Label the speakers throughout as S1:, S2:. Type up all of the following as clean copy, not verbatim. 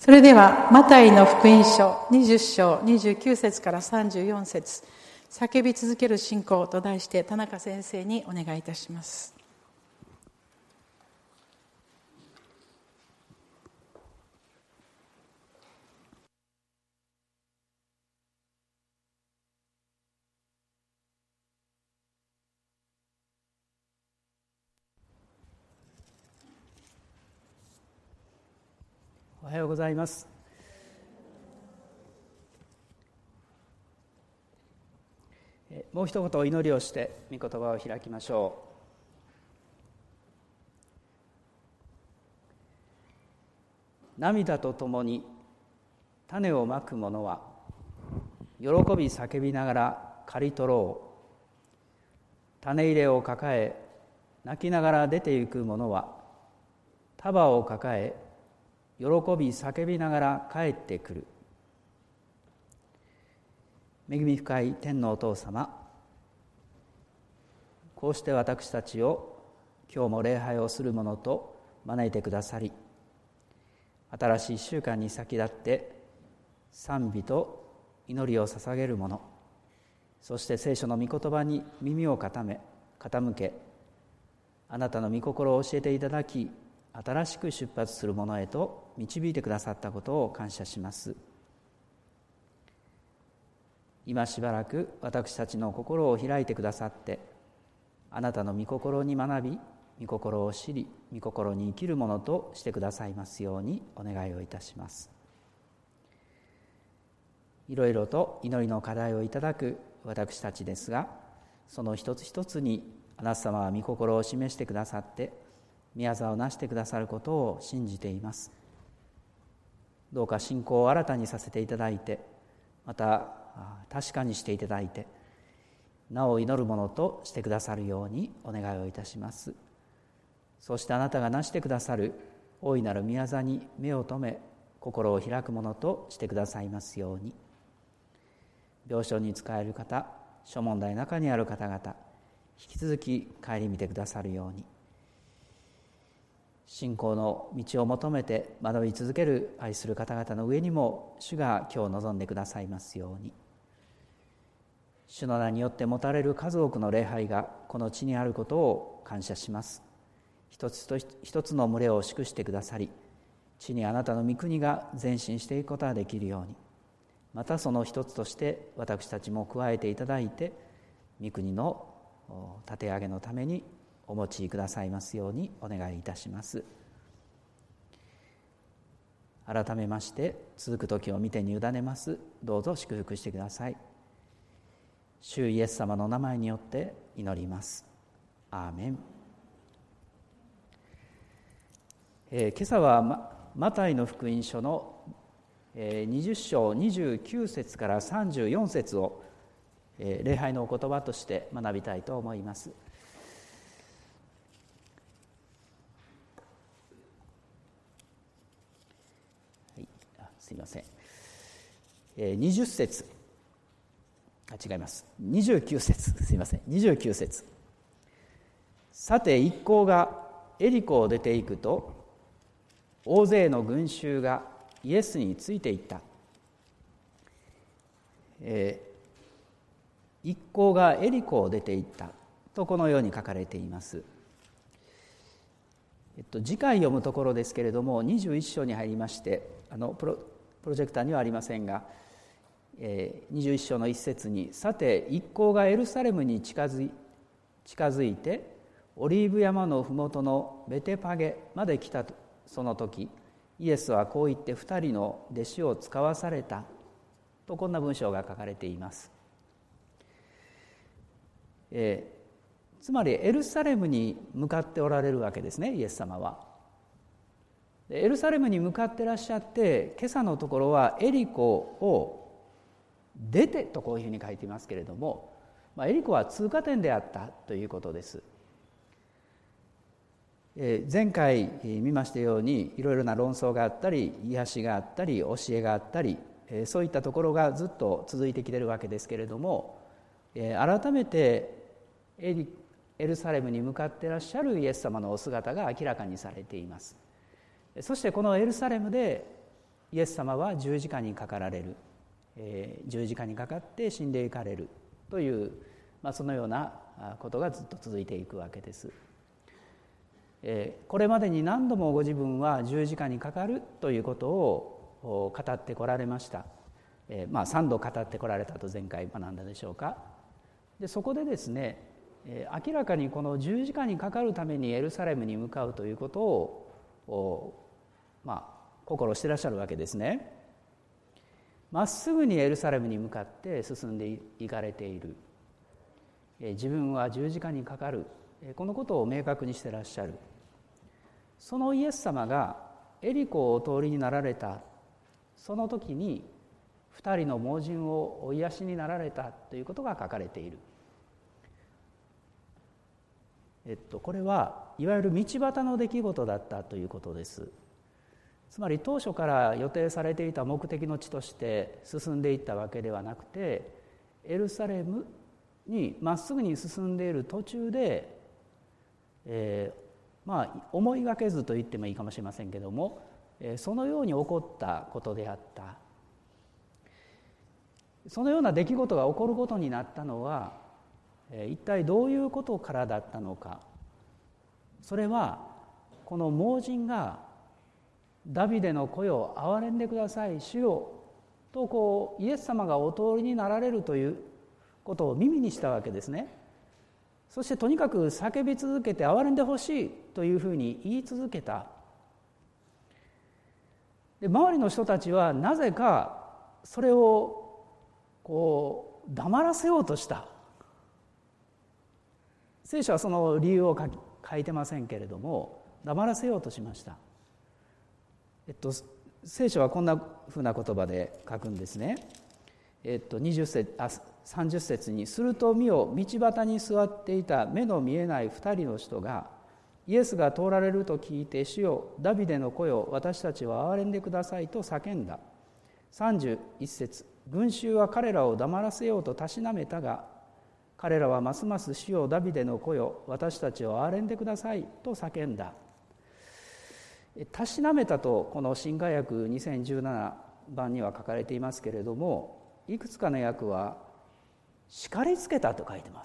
S1: それではマタイの福音書20章29節から34節、叫び続ける信仰と題して田中先生にお願いいたします。
S2: おはようございます。もう一言祈りをして御言葉を開きましょう。涙とともに種をまく者は喜び叫びながら刈り取ろう。種入れを抱え泣きながら出て行く者は束を抱え喜び叫びながら帰ってくる。恵み深い天のお父様、こうして私たちを今日も礼拝をするものと招いてくださり、新しい1週間に先立って賛美と祈りを捧げるもの、そして聖書の御言葉に耳を傾け、あなたの御心を教えていただき、新しく出発するものへと導いてくださったことを感謝します。今しばらく私たちの心を開いてくださって、あなたの御心に学び、御心を知り、御心に生きるものとしてくださいますようにお願いをいたします。いろいろと祈りの課題をいただく私たちですが、その一つ一つにあなた様は御心を示してくださって、御業をなしてくださることを信じています。どうか信仰を新たにさせていただいて、また確かにしていただいて、なお祈るものとしてくださるようにお願いをいたします。そしてあなたがなしてくださる大いなる御業に目を留め、心を開くものとしてくださいますように。病床に仕える方、諸問題の中にある方々、引き続き顧みてくださるように。信仰の道を求めて学び続ける愛する方々の上にも主が今日望んでくださいますように。主の名によって持たれる数多くの礼拝がこの地にあることを感謝します。一つ一つの群れを祝してくださり、地にあなたの御国が前進していくことができるように、またその一つとして私たちも加えていただいて、御国の立て上げのためにお持ちくださいますようにお願いいたします。改めまして続く時を見てに委ねます。どうぞ祝福してください。主イエス様の名前によって祈ります。アーメン。今朝はマタイの福音書の20章29節から34節を礼拝のお言葉として学びたいと思います。すいません。20節違います。29節すいません。29節。さて一行がエリコを出ていくと、大勢の群衆がイエスについていった。一行がエリコを出ていったとこのように書かれています。次回読むところですけれども、21章に入りまして、プロジェクターにはありませんが、21章の一節に、さて一行がエルサレムに近づいてオリーブ山のふもとのベテパゲまで来たその時、イエスはこう言って2人の弟子を使わされたと、こんな文章が書かれています。つまりエルサレムに向かっておられるわけですね、イエス様は。エルサレムに向かってらっしゃって、今朝のところはエリコを出てとこういうふうに書いていますけれども、エリコは通過点であったということです。前回見ましたように、いろいろな論争があったり、癒しがあったり、教えがあったり、そういったところがずっと続いてきているわけですけれども、改めてエルサレムに向かっていらっしゃるイエス様のお姿が明らかにされています。そしてこのエルサレムでイエス様は十字架にかかられる、十字架にかかって死んでいかれるという、そのようなことがずっと続いていくわけです。これまでに何度もご自分は十字架にかかるということを語ってこられました。3度語ってこられたと前回学んだでしょうか。でそこでですね、明らかにこの十字架にかかるためにエルサレムに向かうということを心してらっしゃるわけですね。まっすぐにエルサレムに向かって進んでいかれている。自分は十字架にかかる、このことを明確にしてらっしゃる。そのイエス様がエリコをお通りになられたその時に2人の盲人をお癒しになられたということが書かれている。これはいわゆる道端の出来事だったということです。つまり当初から予定されていた目的の地として進んでいったわけではなくて、エルサレムにまっすぐに進んでいる途中で、思いがけずと言ってもいいかもしれませんけども、そのように起こったことであった。そのような出来事が起こることになったのは、一体どういうことからだったのか。それはこの盲人がダビデの子よ憐れんでください主よとイエス様がお通りになられるということを耳にしたわけですね。そしてとにかく叫び続けて憐れんでほしいというふうに言い続けた。で周りの人たちはなぜかそれを黙らせようとした。聖書はその理由を書いてませんけれども、黙らせようとしました。聖書はこんなふうな言葉で書くんですね。30節に、すると見よ、道端に座っていた目の見えない2人の人がイエスが通られると聞いて、主よダビデの子よ私たちを憐れんでくださいと叫んだ。31節、群衆は彼らを黙らせようとたしなめたが、彼らはますます主よダビデの子よ私たちを憐れんでくださいと叫んだ。たしなめたとこの新海訳2017版には書かれていますけれども、いくつかの訳は叱りつけたと書いてます。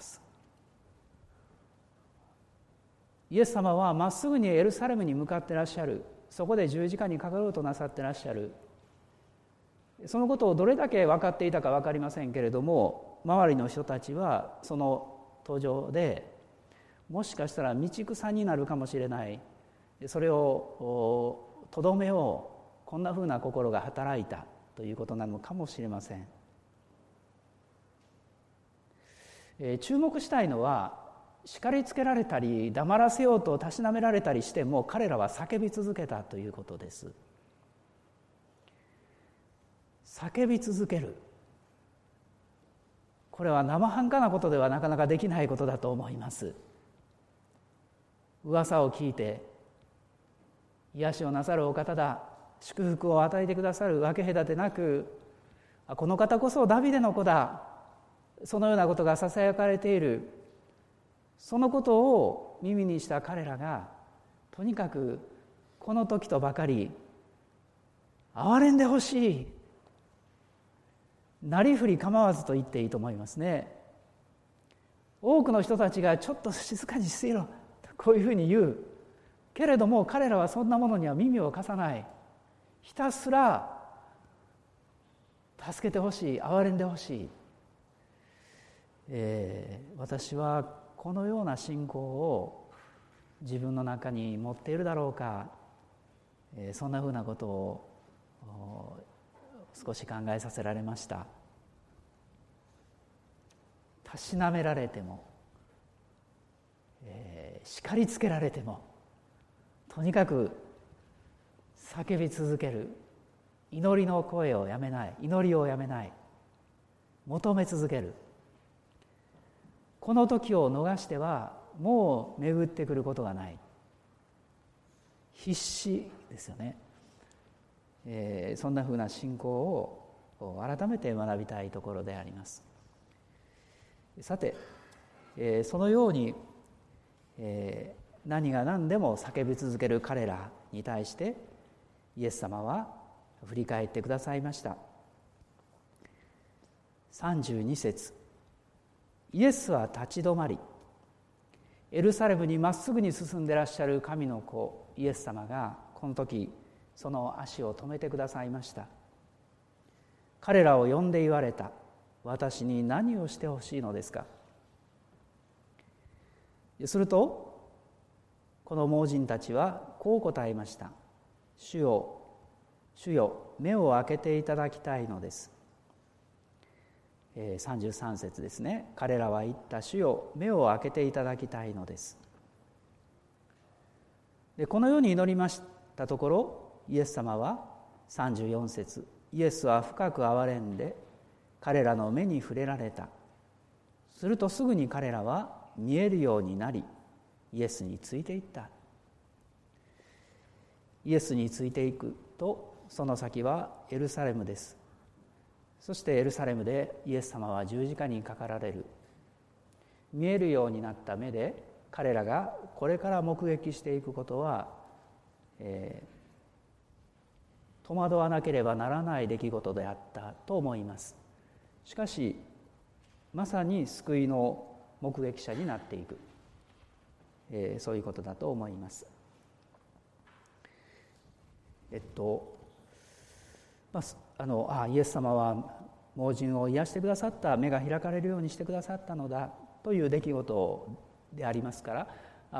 S2: イエス様はまっすぐにエルサレムに向かってらっしゃる。そこで十字架にかかろうとなさってらっしゃる。そのことをどれだけ分かっていたか分かりませんけれども、周りの人たちはその途上でもしかしたら道草になるかもしれない、それをとどめよう、こんなふうな心が働いたということなのかもしれません。注目したいのは、叱りつけられたり黙らせようとたしなめられたりしても彼らは叫び続けたということです。叫び続ける、これは生半可なことではなかなかできないことだと思います。噂を聞いて癒しをなさるお方だ、祝福を与えてくださる、分け隔てなく、この方こそダビデの子だ、そのようなことがささやかれている。そのことを耳にした彼らがとにかくこの時とばかり憐れんでほしい、なりふり構わずと言っていいと思いますね。多くの人たちがちょっと静かにしていろとこういうふうに言うけれども、彼らはそんなものには耳を貸さない。ひたすら助けてほしい、憐れんでほしい。私はこのような信仰を自分の中に持っているだろうか、そんなふうなことを少し考えさせられました。たしなめられても、叱りつけられても、とにかく叫び続ける、祈りの声をやめない、祈りをやめない、求め続ける。この時を逃してはもう巡ってくることがない。必死ですよね。そんなふうな信仰を改めて学びたいところであります。さて、そのように、何が何でも叫び続ける彼らに対してイエス様は振り返ってくださいました。32節、イエスは立ち止まり、エルサレムにまっすぐに進んでらっしゃる神の子イエス様がこの時その足を止めてくださいました。彼らを呼んで言われた。私に何をしてほしいのですか。するとこの盲人たちはこう答えました。主よ、主よ、目を開けていただきたいのです。33節ですね。彼らは言った。主よ、目を開けていただきたいのです。でこのように祈りましたところ、イエス様は34節、イエスは深く憐れんで彼らの目に触れられた。するとすぐに彼らは見えるようになり、イエスについていった。イエスについていくと、その先はエルサレムです。そしてエルサレムでイエス様は十字架にかかられる。見えるようになった目で彼らがこれから目撃していくことは、戸惑わなければならない出来事であったと思います。しかしまさに救いの目撃者になっていく、そういうことだと思います。イエス様は盲人を癒してくださった、目が開かれるようにしてくださったのだという出来事でありますから、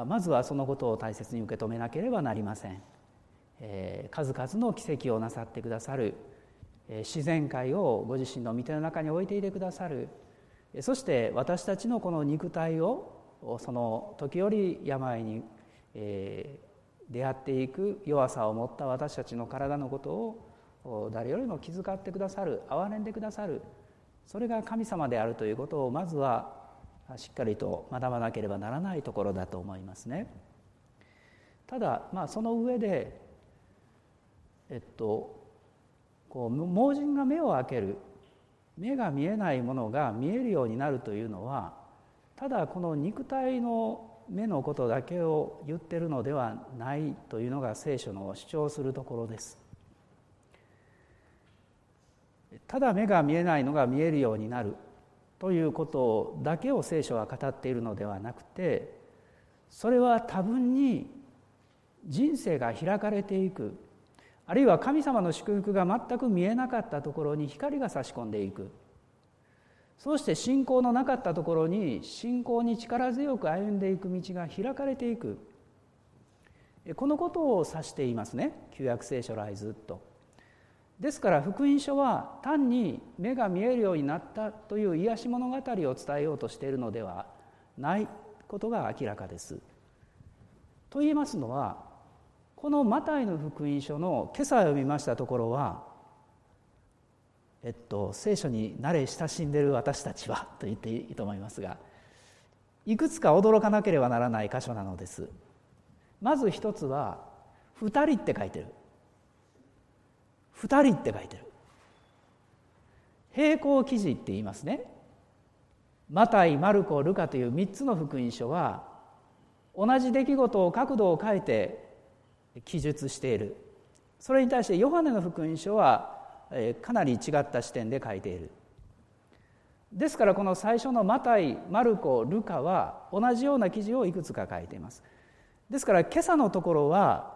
S2: まずはそのことを大切に受け止めなければなりません。数々の奇跡をなさってくださる、自然界をご自身の御手の中に置いていてくださる、そして私たちのこの肉体をその時折病に、出会っていく弱さを持った私たちの体のことを誰よりも気遣ってくださる、憐れんでくださる、それが神様であるということをまずはしっかりと学ばなければならないところだと思いますね。ただその上で盲人が目を開ける、目が見えないものが見えるようになるというのは、ただこの肉体の目のことだけを言ってるのではないというのが聖書の主張するところです。ただ目が見えないのが見えるようになるということだけを聖書は語っているのではなくて、それは多分に人生が開かれていく、あるいは神様の祝福が全く見えなかったところに光が差し込んでいく、そうして信仰のなかったところに信仰に力強く歩んでいく道が開かれていく、このことを指していますね、旧約聖書来ずっと。ですから福音書は単に目が見えるようになったという癒し物語を伝えようとしているのではないことが明らかです。と言いますのは、このマタイの福音書の今朝読みましたところは、聖書に慣れ親しんでいる私たちはと言っていいと思いますが、いくつか驚かなければならない箇所なのです。まず一つは二人って書いてる。二人って書いてる。並行記事って言いますね。マタイ、マルコ、ルカという3つの福音書は同じ出来事を角度を変えて記述している。それに対してヨハネの福音書はかなり違った視点で書いている。ですからこの最初のマタイ、マルコ、ルカは同じような記事をいくつか書いています。ですから今朝のところは、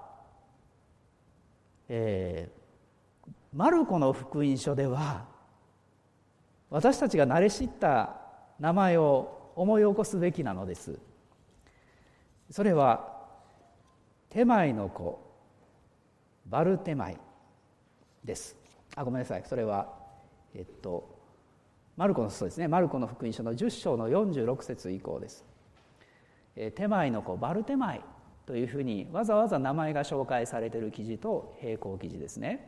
S2: マルコの福音書では私たちが慣れ知った名前を思い起こすべきなのです。それはテマイの子バルテマイです。ごめんなさい、それはマルコのそうですね、マルコの福音書の10章の46節以降です。テマイの子バルテマイというふうにわざわざ名前が紹介されている記事と並行記事ですね。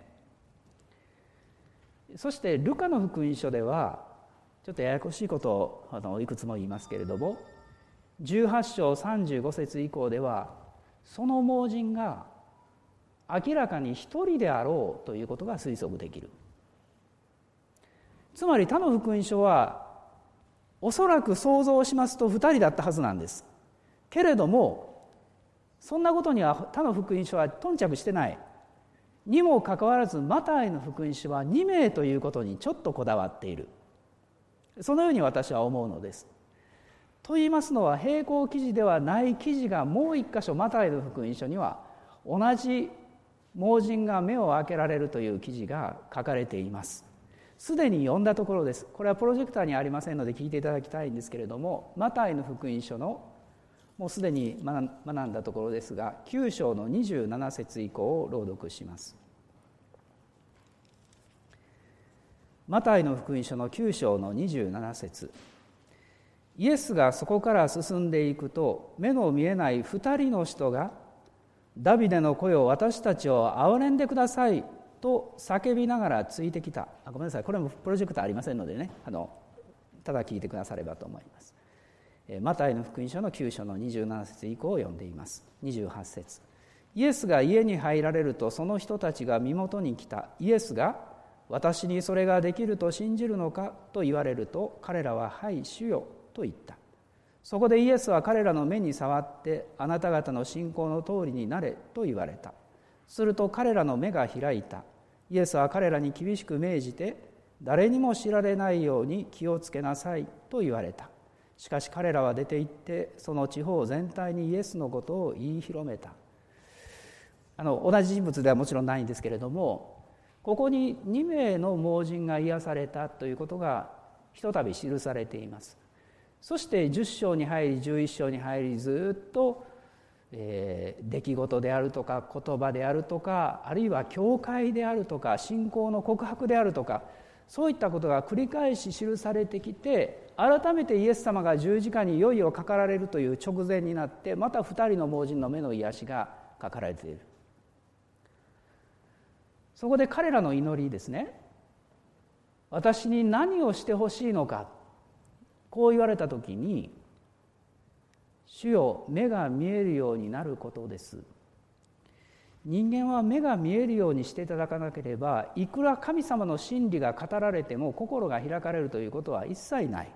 S2: そしてルカの福音書ではちょっとややこしいことをいくつも言いますけれども、18章35節以降ではその盲人が明らかに一人であろうということが推測できる。つまり他の福音書はおそらく想像しますと2人だったはずなんです。けれどもそんなことには他の福音書は頓着してない。 にもかかわらずマタイの福音書は2名ということにちょっとこだわっている。そのように私は思うのです。と言いますのは、並行記事ではない記事がもう一箇所マタイの福音書には同じ盲人が目を開けられるという記事が書かれています。すでに読んだところです。これはプロジェクターにありませんので聞いていただきたいんですけれども、マタイの福音書のもうすでに学んだところですが、9章の27節以降を朗読します。マタイの福音書の9章の27節。イエスがそこから進んでいくと、目の見えない2人の人が、ダビデの子よ、私たちを憐れんでくださいと叫びながらついてきた。ごめんなさい、これもプロジェクターありませんのでね、ただ聞いてくださればと思います。マタイの福音書の9章の27節以降を読んでいます。28節。イエスが家に入られると、その人たちが身元に来た。イエスが、私にそれができると信じるのかと言われると、彼らは、はい、主よと言った。そこでイエスは彼らの目に触って、あなた方の信仰の通りになれと言われた。すると彼らの目が開いた。イエスは彼らに厳しく命じて、誰にも知られないように気をつけなさいと言われた。しかし彼らは出て行って、その地方全体にイエスのことを言い広めた。同じ人物ではもちろんないんですけれども、ここに2名の盲人が癒されたということがひとたび記されています。そして10章に入り11章に入り、ずっと、出来事であるとか言葉であるとか、あるいは教会であるとか信仰の告白であるとか、そういったことが繰り返し記されてきて、改めてイエス様が十字架にいをかかられるという直前になって、また2人の盲人の目の癒しが書かれている。そこで彼らの祈りですね、私に何をしてほしいのか、こう言われたときに、主よ、目が見えるようになることです。人間は目が見えるようにしていただかなければ、いくら神様の真理が語られても心が開かれるということは一切ない。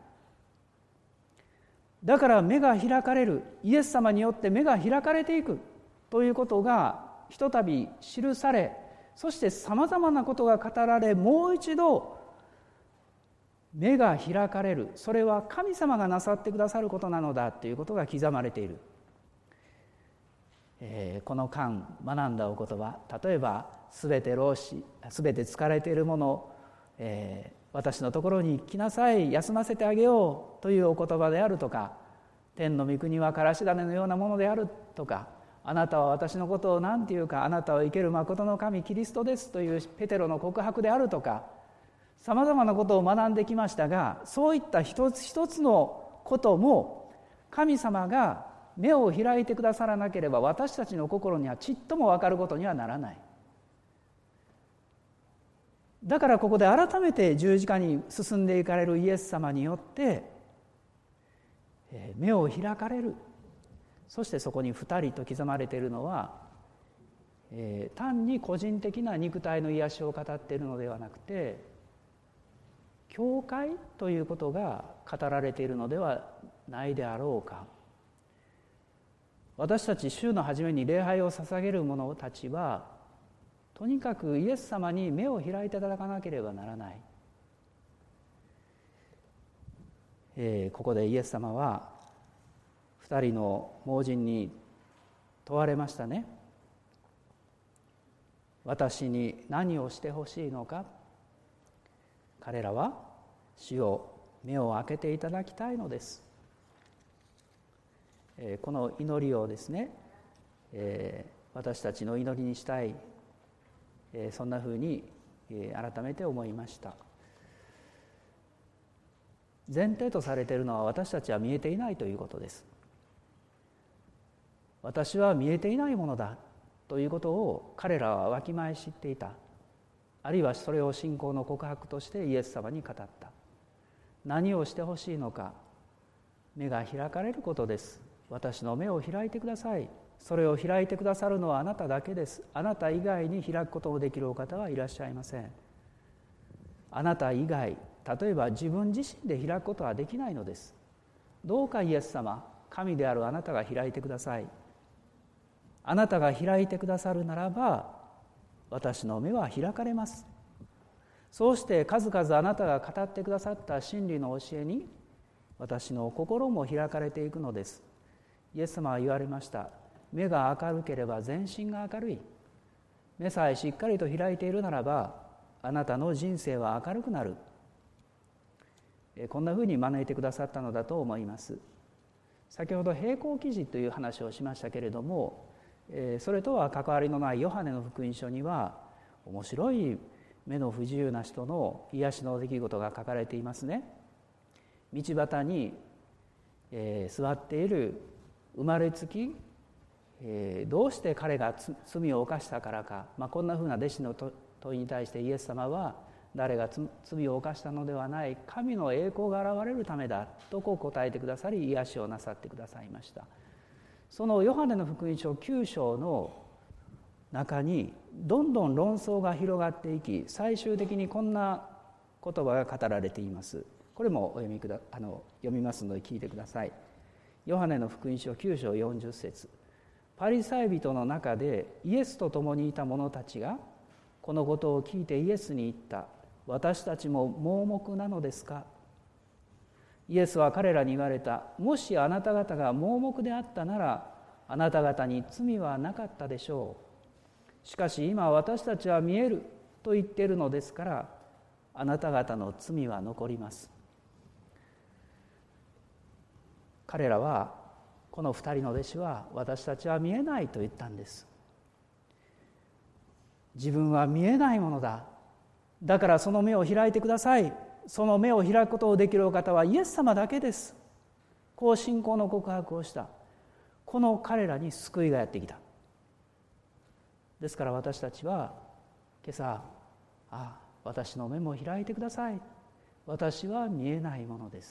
S2: だから目が開かれる、イエス様によって目が開かれていくということがひとたび記され、そしてさまざまなことが語られ、もう一度目が開かれる。それは神様がなさってくださることなのだということが刻まれている。この間学んだお言葉、例えばすべて労使、すべて疲れているもの、私のところに来なさい、休ませてあげようというお言葉であるとか、天の御国はからし種のようなものであるとか、あなたは私のことを何て言うか、あなたは生ける誠の神キリストですというペテロの告白であるとか、さまざまなことを学んできましたが、そういった一つ一つのことも神様が目を開いてくださらなければ、私たちの心にはちっとも分かることにはならない。だからここで改めて十字架に進んでいかれるイエス様によって目を開かれる。そしてそこに2人と刻まれているのは、単に個人的な肉体の癒しを語っているのではなくて、教会ということが語られているのではないであろうか。私たち週の初めに礼拝を捧げる者たちは、とにかくイエス様に目を開いていただかなければならない。ここでイエス様は2人の盲人に問われましたね。私に何をしてほしいのか。彼らは、主よ、目を開けていただきたいのです。この祈りをですね、私たちの祈りにしたい、そんなふうに改めて思いました。前提とされているのは、私たちは見えていないということです。私は見えていないものだということを彼らはわきまえ知っていた。あるいはそれを信仰の告白としてイエス様に語った。何をしてほしいのか。目が開かれることです。私の目を開いてください。それを開いてくださるのはあなただけです。あなた以外に開くことのできるお方はいらっしゃいません。あなた以外、例えば自分自身で開くことはできないのです。どうかイエス様、神であるあなたが開いてください。あなたが開いてくださるならば、 私の目は開かれます。そうして数々あなたが語ってくださった真理の教えに私の心も開かれていくのです。イエス様は言われました。目が明るければ全身が明るい。目さえしっかりと開いているならばあなたの人生は明るくなる。こんなふうに招いてくださったのだと思います。先ほど平行記事という話をしましたけれども、それとは関わりのないヨハネの福音書には面白い目の不自由な人の癒しの出来事が書かれていますね。道端に、座っている生まれつき、どうして彼が罪を犯したからか、こんなふうな弟子の問いに対してイエス様は誰が罪を犯したのではない、神の栄光が現れるためだとこう答えてくださり、癒しをなさってくださいました。そのヨハネの福音書9章の中にどんどん論争が広がっていき、最終的にこんな言葉が語られています。これも読みますので聞いてください。ヨハネの福音書9章40節。パリサイ人の中でイエスと共にいた者たちがこのことを聞いてイエスに言った。私たちも盲目なのですか。イエスは彼らに言われた。もしあなた方が盲目であったならあなた方に罪はなかったでしょう。しかし今私たちは見えると言っているのですからあなた方の罪は残ります。彼らはこの2人の弟子は私たちは見えないと言ったんです。自分は見えないものだ。だからその目を開いてください。その目を開くことをできるお方はイエス様だけです。こう信仰の告白をした。この彼らに救いがやってきた。ですから私たちは今朝、私の目も開いてください。私は見えないものです。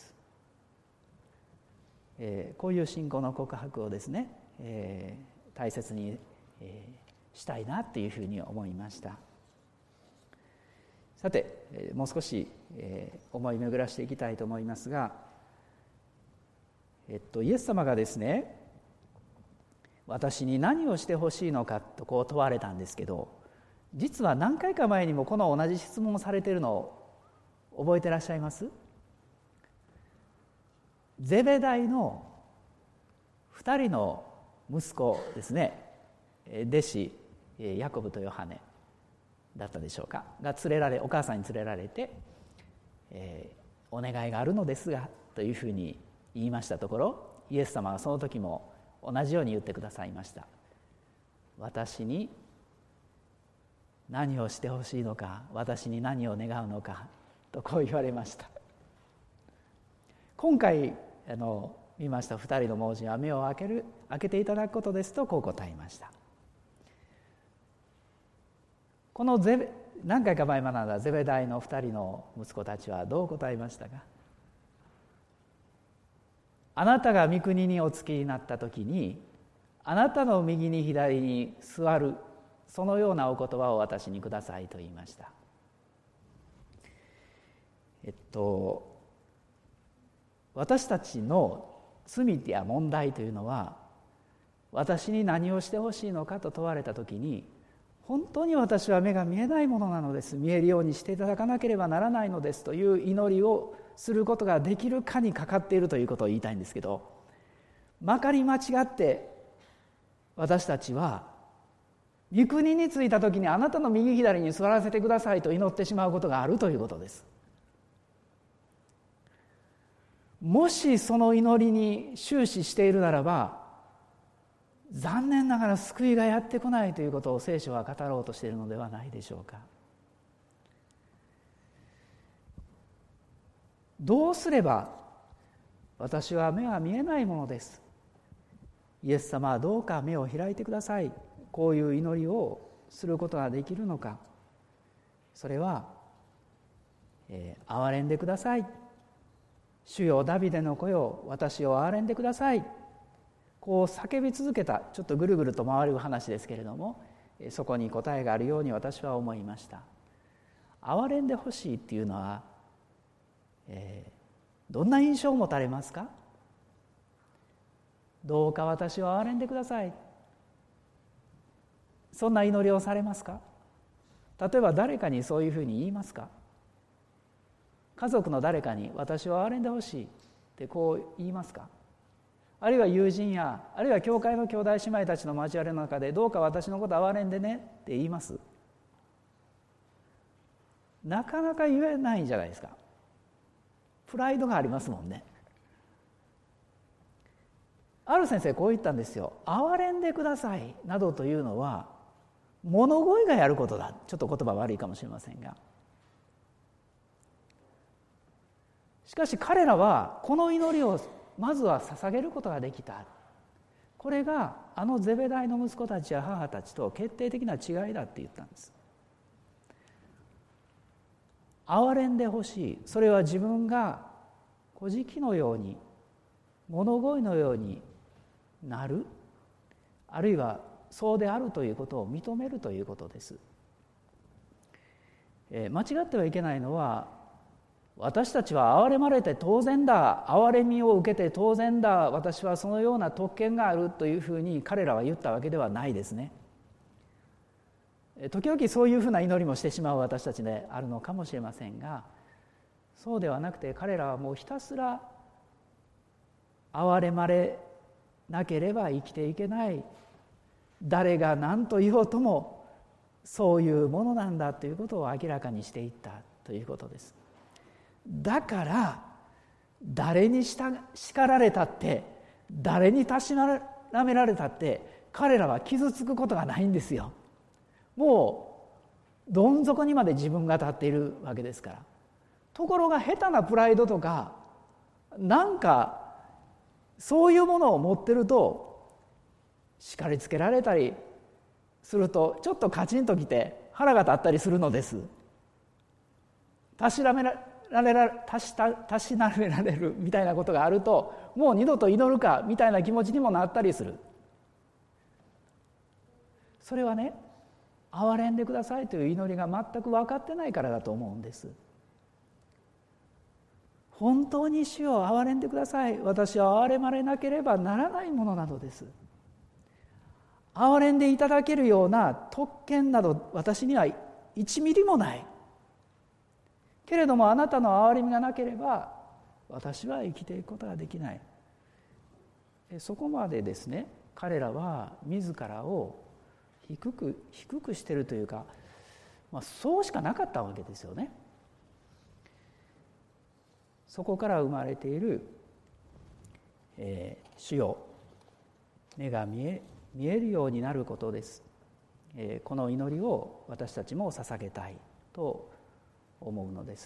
S2: こういう信仰の告白をですね、大切に、したいなというふうに思いました。さて、もう少し、思い巡らしていきたいと思いますが、イエス様がですね、私に何をしてほしいのかとこう問われたんですけど、実は何回か前にもこの同じ質問をされているのを覚えてらっしゃいます？ゼベダイの2人の息子ですね、弟子ヤコブとヨハネだったでしょうかがお母さんに連れられて、お願いがあるのですがというふうに言いましたところ、イエス様はその時も同じように言ってくださいました。私に何をしてほしいのか、私に何を願うのかとこう言われました。今回見ました2人の盲人は目を開けていただくことですとこう答えました。この何回か前学んだゼベダイの2人の息子たちはどう答えましたか？あなたが御国にお付きになった時にあなたの右に左に座る、そのようなお言葉を私にくださいと言いました。私たちの罪や問題というのは、私に何をしてほしいのかと問われたときに、本当に私は目が見えないものなのです、見えるようにしていただかなければならないのですという祈りをすることができるかにかかっているということを言いたいんですけど、まかり間違って私たちは御国に着いたときにあなたの右左に座らせてくださいと祈ってしまうことがあるということです。もしその祈りに終始しているならば、残念ながら救いがやってこないということを聖書は語ろうとしているのではないでしょうか。どうすれば私は目は見えないものです、イエス様はどうか目を開いてください、こういう祈りをすることができるのか。それは、憐れんでください、主よダビデの子よ私を憐れんでください、こう叫び続けた、ちょっとぐるぐると回る話ですけれども、そこに答えがあるように私は思いました。憐れんでほしいっていうのは、どんな印象を持たれますか？どうか私を憐れんでください、そんな祈りをされますか？ 例えば誰かにそういうふうに言いますか？家族の誰かに私は憐れんでほしいってこう言いますか？あるいは友人やあるいは教会の兄弟姉妹たちの交わりの中でどうか私のこと憐れんでねって言います？なかなか言えないんじゃないですか。プライドがありますもんね。ある先生こう言ったんですよ。憐れんでくださいなどというのは物乞いがやることだ。ちょっと言葉悪いかもしれませんが、しかし彼らはこの祈りをまずは捧げることができた。これがあのゼベダイの息子たちや母たちと決定的な違いだって言ったんです。憐れんでほしい。それは自分が小敷のように物乞いのようになる、あるいはそうであるということを認めるということです。間違ってはいけないのは、私たちは憐れまれて当然だ、憐れみを受けて当然だ、私はそのような特権があるというふうに彼らは言ったわけではないですね。時々そういうふうな祈りもしてしまう私たちであるのかもしれませんが、そうではなくて彼らはもうひたすら憐れまれなければ生きていけない、誰が何と言おうともそういうものなんだということを明らかにしていったということです。だから誰に叱られたって誰にたしなめられたって彼らは傷つくことがないんですよ。もうどん底にまで自分が立っているわけですから。ところが下手なプライドとかなんかそういうものを持ってると叱りつけられたりするとちょっとカチンときて腹が立ったりするのです。たしなめられるみたいなことがあると、もう二度と祈るかみたいな気持ちにもなったりする。それはね、憐れんでくださいという祈りが全く分かってないからだと思うんです。本当に主よ憐れんでください、私は憐れまれなければならないものなのです。憐れんでいただけるような特権など私には1ミリもない。けれどもあなたの憐れみがなければ私は生きていくことができない。そこまでですね、彼らは自らを低くしているというか、そうしかなかったわけですよね。そこから生まれている、主よ目が見えるようになることです。この祈りを私たちも捧げたいと思うのです。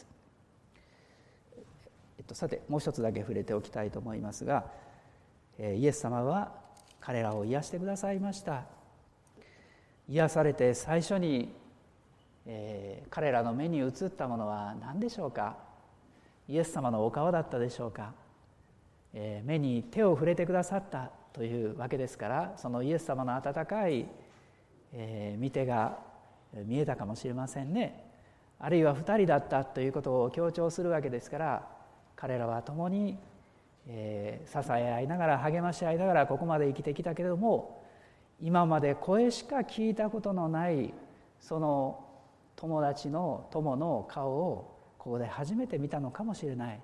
S2: さてもう一つだけ触れておきたいと思いますが、イエス様は彼らを癒してくださいました。癒されて最初に、彼らの目に映ったものは何でしょうか？イエス様のお顔だったでしょうか？目に手を触れてくださったというわけですから、そのイエス様の温かい、御手が見えたかもしれませんね。あるいは2人だったということを強調するわけですから、彼らは共に、支え合いながら励まし合いながらここまで生きてきたけれども、今まで声しか聞いたことのないその友達の友の顔をここで初めて見たのかもしれない。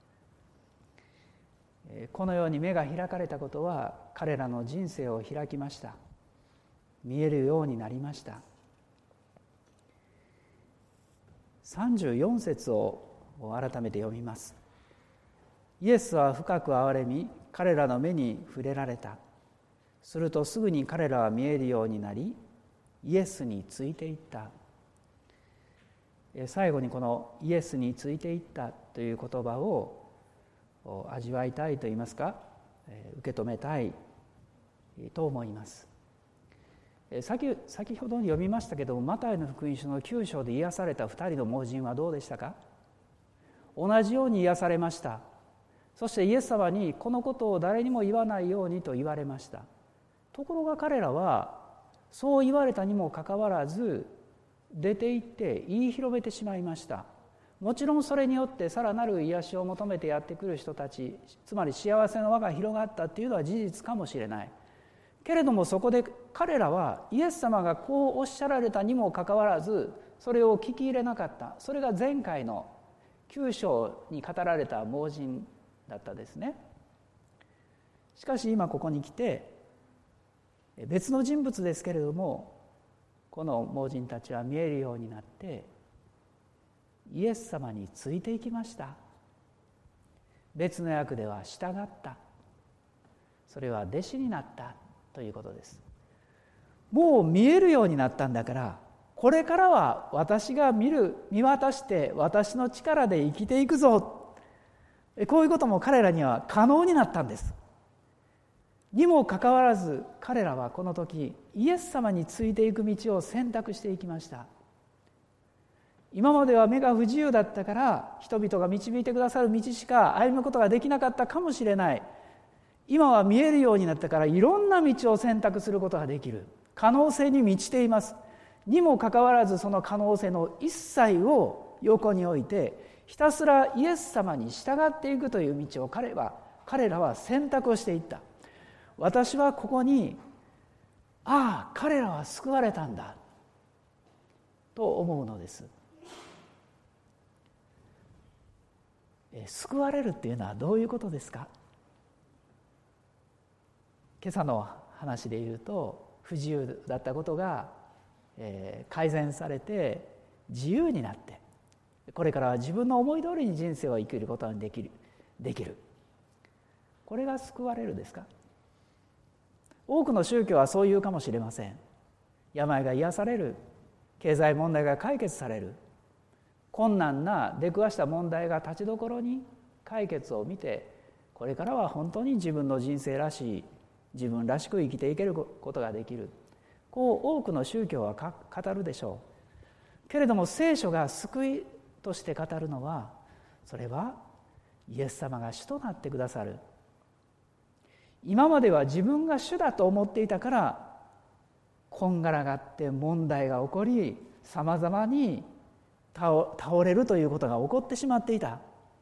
S2: このように目が開かれたことは彼らの人生を開きました。見えるようになりました。34節を改めて読みます。イエスは深く憐れみ、彼らの目に触れられた。するとすぐに彼らは見えるようになり、イエスについていった。最後にこのイエスについていったという言葉を味わいたいといいますか、受け止めたいと思います。先ほど読みましたけども、マタイの福音書の9章で癒された2人の盲人はどうでしたか？同じように癒されました。そしてイエス様にこのことを誰にも言わないようにと言われました。ところが彼らはそう言われたにもかかわらず出て行って言い広めてしまいました。もちろんそれによってさらなる癒しを求めてやってくる人たち、つまり幸せの輪が広がったというのは事実かもしれないけれども、そこで彼らはイエス様がこうおっしゃられたにもかかわらずそれを聞き入れなかった。それが前回の9章に語られた盲人だったですね。しかし今ここに来て、別の人物ですけれども、この盲人たちは見えるようになってイエス様についていきました。別の訳では従った。それは弟子になったということです。もう見えるようになったんだから、これからは私が見渡して私の力で生きていくぞ。こういうことも彼らには可能になったんです。にもかかわらず彼らはこの時イエス様についていく道を選択していきました。今までは目が不自由だったから人々が導いてくださる道しか歩むことができなかったかもしれない。今は見えるようになったからいろんな道を選択することができる。可能性に満ちています。にもかかわらずその可能性の一切を横に置いてひたすらイエス様に従っていくという道を彼らは選択をしていった。私はここに彼らは救われたんだと思うのです。救われるっていうのはどういうことですか？今朝の話で言うと、不自由だったことが、改善されて自由になって、これからは自分の思い通りに人生を生きることができる。これが救われるですか？多くの宗教はそう言うかもしれません。病が癒される、経済問題が解決される、困難な出くわした問題が立ちどころに解決を見て、これからは本当に自分の人生らしい、自分らしく生きていけることができる。こう多くの宗教は語るでしょう。けれども聖書が救いとして語るのは、それはイエス様が主となってくださる。今までは自分が主だと思っていたからこんがらがって問題が起こり、さまざまに倒れるということが起こってしまっていた。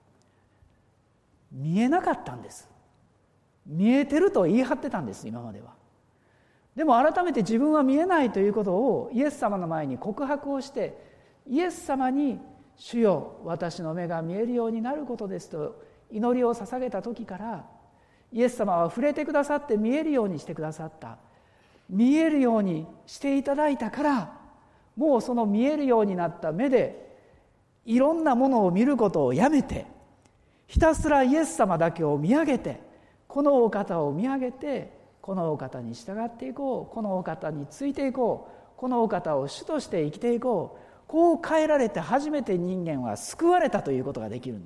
S2: 見えなかったんです。見えてると言い張ってたんです、今までは。でも改めて自分は見えないということをイエス様の前に告白をして、イエス様に主よ私の目が見えるようになることですと祈りを捧げた時から、イエス様は触れてくださって見えるようにしてくださった。見えるようにしていただいたから、もうその見えるようになった目でいろんなものを見ることをやめて、ひたすらイエス様だけを見上げて、このお方を見上げて、このお方に従っていこう、このお方についていこう、このお方を主として生きていこう、こう変えられて初めて人間は救われたということができるんです。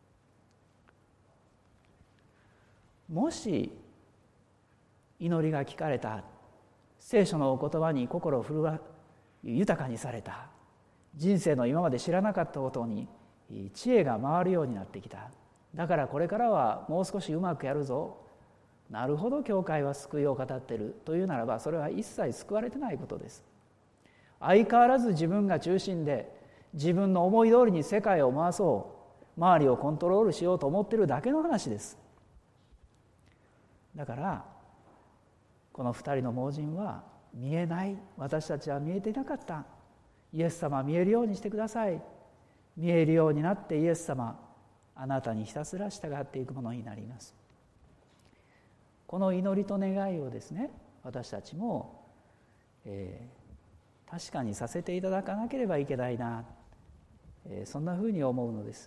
S2: もし祈りが聞かれた、聖書のお言葉に心を豊かにされた、人生の今まで知らなかったことに知恵が回るようになってきた。だからこれからはもう少しうまくやるぞ。なるほど、教会は救いを語っているというならば、それは一切救われてないことです。相変わらず自分が中心で自分の思い通りに世界を回そう、周りをコントロールしようと思っているだけの話です。だからこの2人の盲人は見えない、私たちは見えていなかった。イエス様は見えるようにしてください。見えるようになってイエス様、あなたにひたすら従っていくものになります。この祈りと願いをですね、私たちも、確かにさせていただかなければいけないな、そんなふうに思うのです。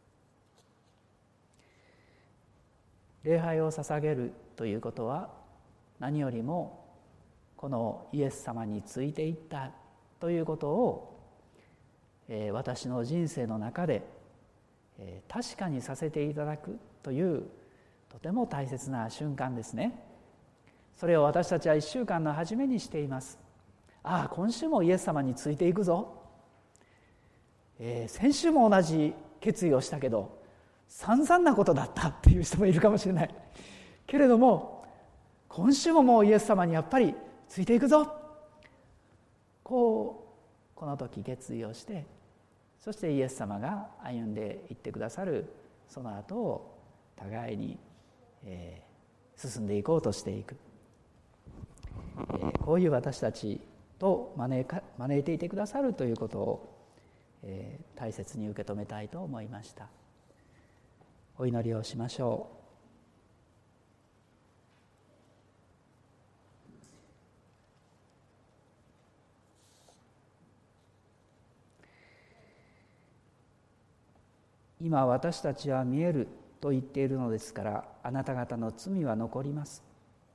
S2: 礼拝を捧げるということは、何よりもこのイエス様についていったということを、私の人生の中で、確かにさせていただくというとても大切な瞬間ですね。それを私たちは1週間の初めにしています。今週もイエス様についていくぞ、先週も同じ決意をしたけど散々なことだったっていう人もいるかもしれないけれども、今週ももうイエス様にやっぱりついていくぞ、この時決意をして、そしてイエス様が歩んでいってくださるその後を互いに、進んでいこうとしていく、こういう私たちと招いていてくださるということを、大切に受け止めたいと思いました。お祈りをしましょう。今私たちは見えると言っているのですから、あなた方の罪は残ります。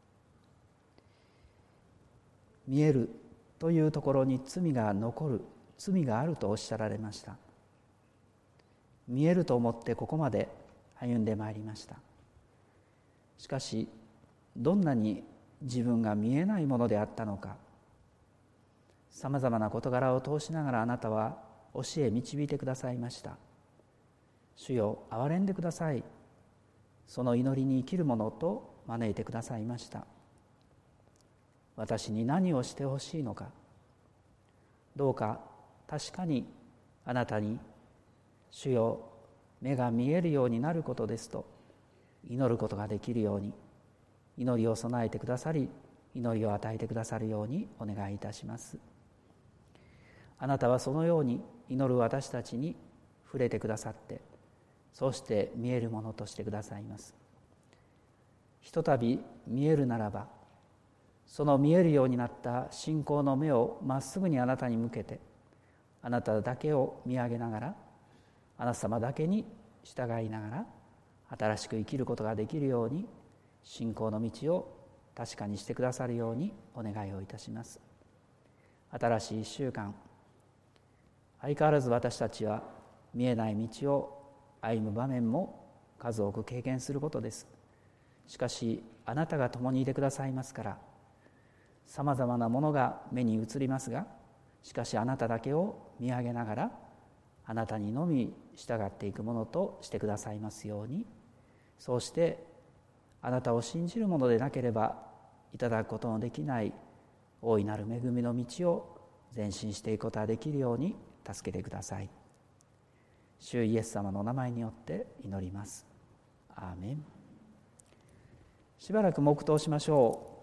S2: 見えるというところに罪が残る、罪があるとおっしゃられました。見えると思ってここまで歩んでまいりました。しかしどんなに自分が見えないものであったのか、さまざまな事柄を通しながらあなたは教え導いてくださいました。主よ、憐れんでください。その祈りに生きるものと招いてくださいました。私に何をしてほしいのか、どうか確かにあなたに、主よ、目が見えるようになることですと祈ることができるように、祈りを備えてくださり、祈りを与えてくださるようにお願いいたします。あなたはそのように祈る私たちに触れてくださって、そうして見えるものとしてくださいます。ひとたび見えるならば、その見えるようになった信仰の目をまっすぐにあなたに向けて、あなただけを見上げながら、あなた様だけに従いながら新しく生きることができるように、信仰の道を確かにしてくださるようにお願いをいたします。新しい1週間、相変わらず私たちは見えない道を歩む場面も数多く経験することです。しかしあなたが共にいてくださいますから、さまざまなものが目に映りますが、しかしあなただけを見上げながら、あなたにのみ従っていくものとしてくださいますように、そうしてあなたを信じるものでなければいただくことのできない大いなる恵みの道を前進していくことができるように助けてください。主イエス様の名前によって祈ります。アーメン。しばらく黙祷しましょう。